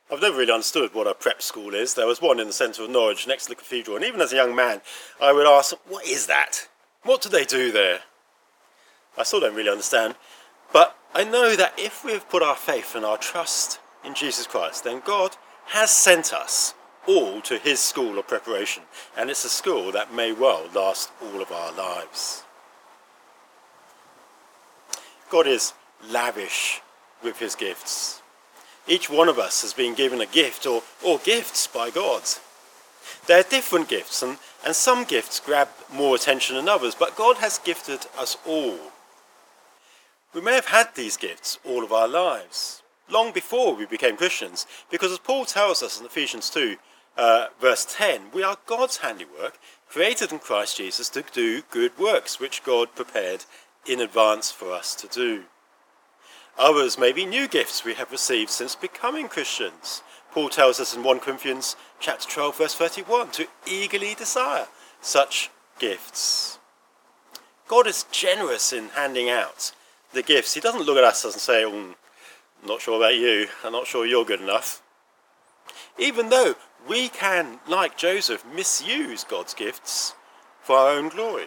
I've never really understood what a prep school is. There was one in the centre of Norwich next to the cathedral, and even as a young man I would ask, what is that? What do they do there? I still don't really understand, but I know that if we've put our faith and our trust in Jesus Christ, then God has sent us all to his school of preparation, and it's a school that may well last all of our lives. God is lavish with his gifts. Each one of us has been given a gift or gifts by God. There are different gifts, and some gifts grab more attention than others, but God has gifted us all. We may have had these gifts all of our lives, long before we became Christians, because as Paul tells us in Ephesians 2, verse 10, we are God's handiwork, created in Christ Jesus to do good works, which God prepared in advance for us to do. Others may be new gifts we have received since becoming Christians. Paul tells us in 1 Corinthians chapter 12, verse 31, to eagerly desire such gifts. God is generous in handing out the gifts. He doesn't look at us and say, I'm not sure about you, I'm not sure you're good enough. Even though we can, like Joseph, misuse God's gifts for our own glory.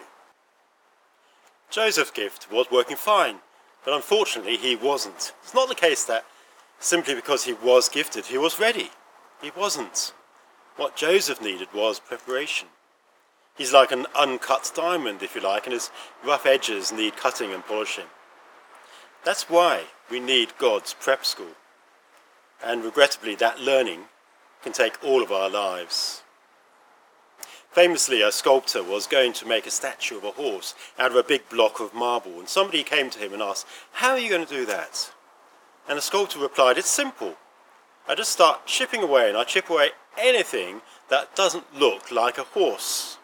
Joseph's gift was working fine, but unfortunately he wasn't. It's not the case that simply because he was gifted, he was ready. He wasn't. What Joseph needed was preparation. He's like an uncut diamond, if you like, and his rough edges need cutting and polishing. That's why we need God's prep school. And regrettably, that learning can take all of our lives. Famously, a sculptor was going to make a statue of a horse out of a big block of marble, and somebody came to him and asked, how are you going to do that? And the sculptor replied, it's simple. I just start chipping away, and I chip away anything that doesn't look like a horse.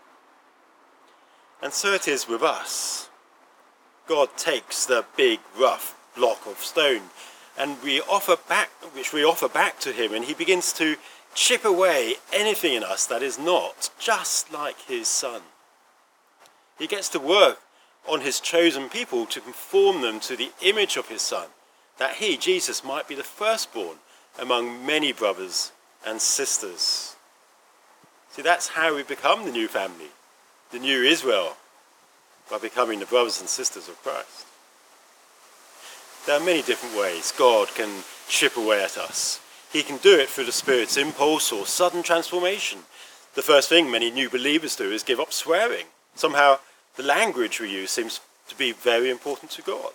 And so it is with us. God takes the big, rough block of stone, and which we offer back to him, and he begins to chip away anything in us that is not just like his son. He gets to work on his chosen people to conform them to the image of his son, that he, Jesus, might be the firstborn among many brothers and sisters. See, that's how we become the new family, the new Israel, by becoming the brothers and sisters of Christ. There are many different ways God can chip away at us. He can do it through the Spirit's impulse or sudden transformation. The first thing many new believers do is give up swearing. Somehow the language we use seems to be very important to God.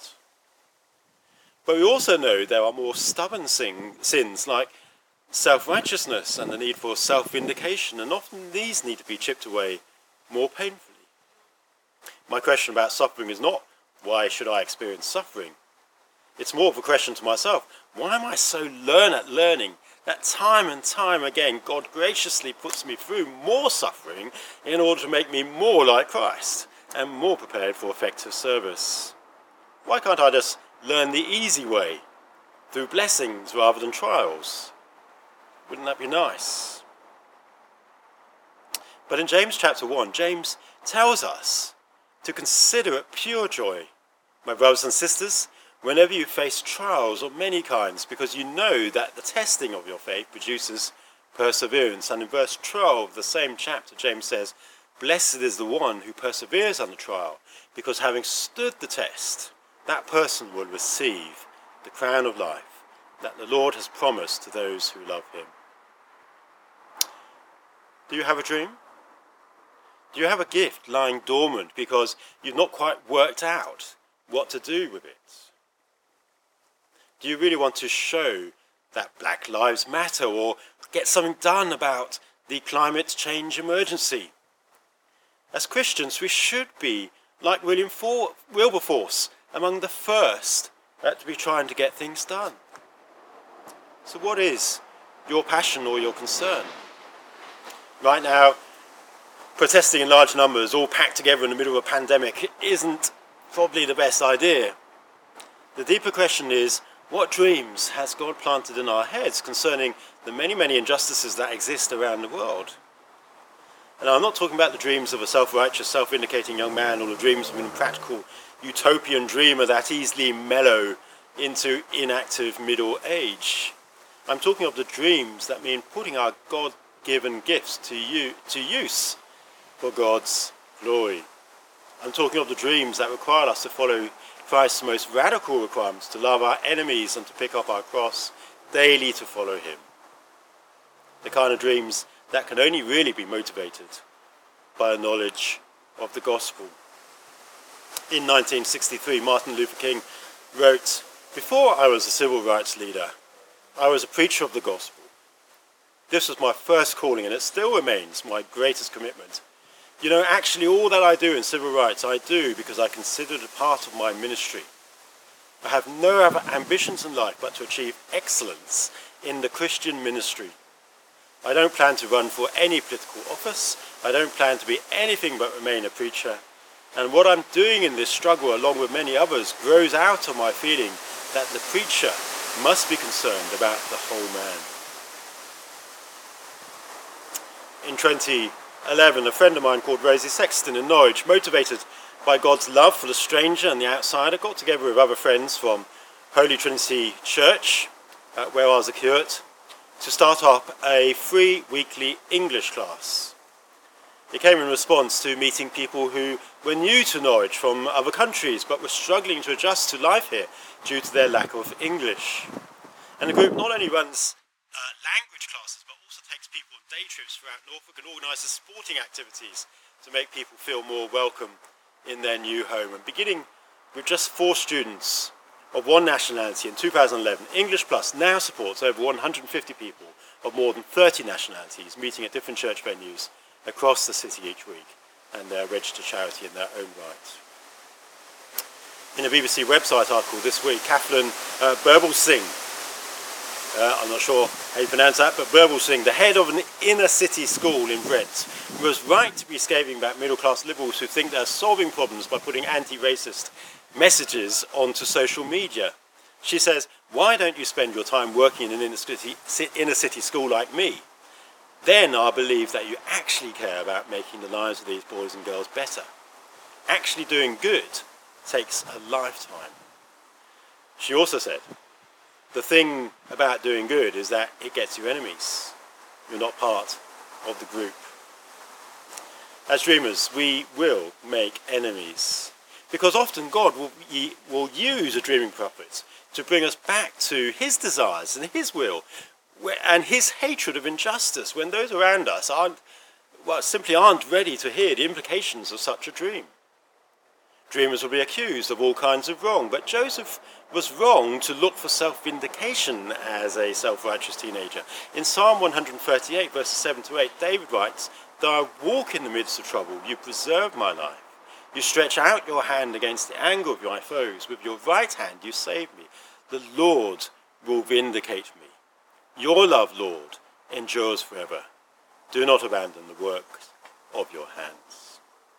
But we also know there are more stubborn sins like self-righteousness and the need for self-vindication, and often these need to be chipped away more painfully. My question about suffering is not, why should I experience suffering? It's more of a question to myself, why am I so learned at learning that time and time again God graciously puts me through more suffering in order to make me more like Christ and more prepared for effective service? Why can't I just learn the easy way, through blessings rather than trials? Wouldn't that be nice? But in James chapter 1, James tells us to consider it pure joy, my brothers and sisters, whenever you face trials of many kinds, because you know that the testing of your faith produces perseverance. And in verse 12 of the same chapter, James says, blessed is the one who perseveres under trial, because having stood the test, that person will receive the crown of life that the Lord has promised to those who love him. Do you have a dream? Do you have a gift lying dormant because you've not quite worked out what to do with it? Do you really want to show that Black Lives Matter or get something done about the climate change emergency? As Christians, we should be, like Wilberforce, among the first to be trying to get things done. So what is your passion or your concern? Right now, protesting in large numbers, all packed together in the middle of a pandemic, isn't probably the best idea. The deeper question is, what dreams has God planted in our heads concerning the many, many injustices that exist around the world? And I'm not talking about the dreams of a self-righteous, self-vindicating young man or the dreams of an impractical utopian dreamer that easily mellow into inactive middle age. I'm talking of the dreams that mean putting our God-given gifts to use for God's glory. I'm talking of the dreams that require us to follow Christ's most radical requirements, to love our enemies and to pick up our cross daily to follow him. The kind of dreams that can only really be motivated by a knowledge of the gospel. In 1963, Martin Luther King wrote, "Before I was a civil rights leader, I was a preacher of the gospel. This was my first calling, and it still remains my greatest commitment. You know, actually all that I do in civil rights, I do because I consider it a part of my ministry. I have no other ambitions in life but to achieve excellence in the Christian ministry. I don't plan to run for any political office. I don't plan to be anything but remain a preacher. And what I'm doing in this struggle, along with many others, grows out of my feeling that the preacher must be concerned about the whole man." In 2011, a friend of mine called Rosie Sexton in Norwich, motivated by God's love for the stranger and the outsider, got together with other friends from Holy Trinity Church, where I was a curate, to start up a free weekly English class. It came in response to meeting people who were new to Norwich from other countries but were struggling to adjust to life here due to their lack of English. And the group not only runs language classes but also takes people on day trips throughout Norfolk and organises sporting activities to make people feel more welcome in their new home. And beginning with just 4 students of one nationality in 2011, English Plus now supports over 150 people of more than 30 nationalities meeting at different church venues across the city each week, and they're a registered charity in their own right. In a BBC website article this week, Kathleen Birbal-Singh, I'm not sure how you pronounce that, but Birbal-Singh, the head of an inner city school in Brent, was right to be scathing about middle-class liberals who think they're solving problems by putting anti-racist messages onto social media. She says, "Why don't you spend your time working in an inner city school like me? Then I'll believe that you actually care about making the lives of these boys and girls better. Actually doing good takes a lifetime." She also said, "The thing about doing good is that it gets you enemies. You're not part of the group." As dreamers, we will make enemies, because often God will use a dreaming prophet to bring us back to his desires and his will and his hatred of injustice when those around us simply aren't ready to hear the implications of such a dream. Dreamers will be accused of all kinds of wrong, but Joseph was wrong to look for self-vindication as a self-righteous teenager. In Psalm 138, verses 7 to 8, David writes, "Though I walk in the midst of trouble, you preserve my life. You stretch out your hand against the anger of my foes. With your right hand you save me. The Lord will vindicate me. Your love, Lord, endures forever. Do not abandon the work of your hands."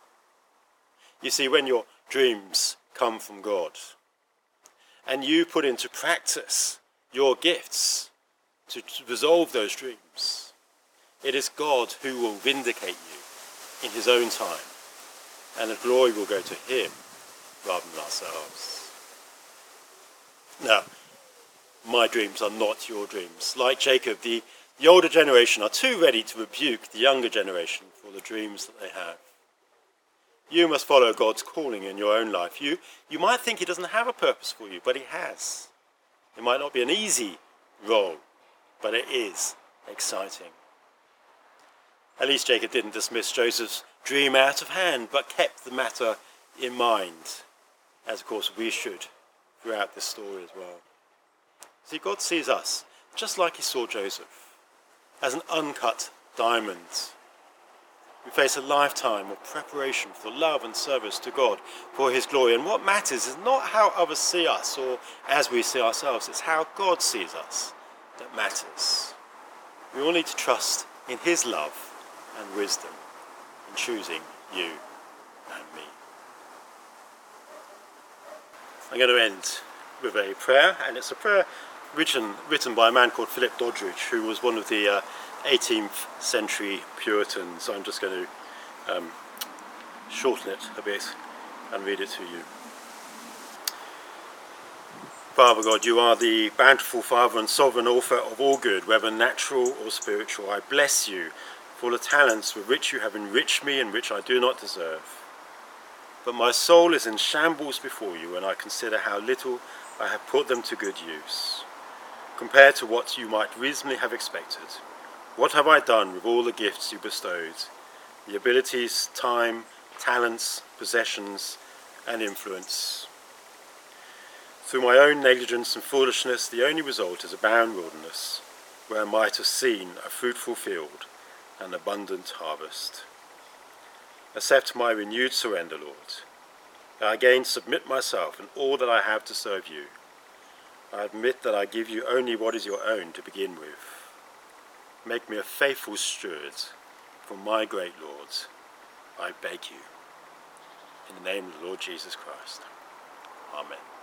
You see, when your dreams come from God and you put into practice your gifts to resolve those dreams, it is God who will vindicate you in his own time, and the glory will go to him rather than ourselves. Now, my dreams are not your dreams. Like Jacob, the older generation are too ready to rebuke the younger generation for the dreams that they have. You must follow God's calling in your own life. You might think he doesn't have a purpose for you, but he has. It might not be an easy role, but it is exciting. At least Jacob didn't dismiss Joseph's dream out of hand, but kept the matter in mind, as of course we should throughout this story as well. See, God sees us, just like he saw Joseph, as an uncut diamond. We face a lifetime of preparation for love and service to God for his glory. And what matters is not how others see us or as we see ourselves, it's how God sees us that matters. We all need to trust in his love and wisdom in choosing you and me. I'm going to end with a prayer, and it's a prayer written by a man called Philip Doddridge, who was one of the 18th century Puritans. So I'm just going to shorten it a bit and read it to you. Father God, you are the bountiful Father and sovereign author of all good, whether natural or spiritual. I bless you for the talents with which you have enriched me and which I do not deserve. But my soul is in shambles before you, and I consider how little I have put them to good use, compared to what you might reasonably have expected. What have I done with all the gifts you bestowed, the abilities, time, talents, possessions, and influence? Through my own negligence and foolishness, the only result is a barren wilderness, where I might have seen a fruitful field and abundant harvest. Accept my renewed surrender, Lord. I again submit myself and all that I have to serve you. I admit that I give you only what is your own to begin with. Make me a faithful steward for my great Lord, I beg you. In the name of the Lord Jesus Christ. Amen.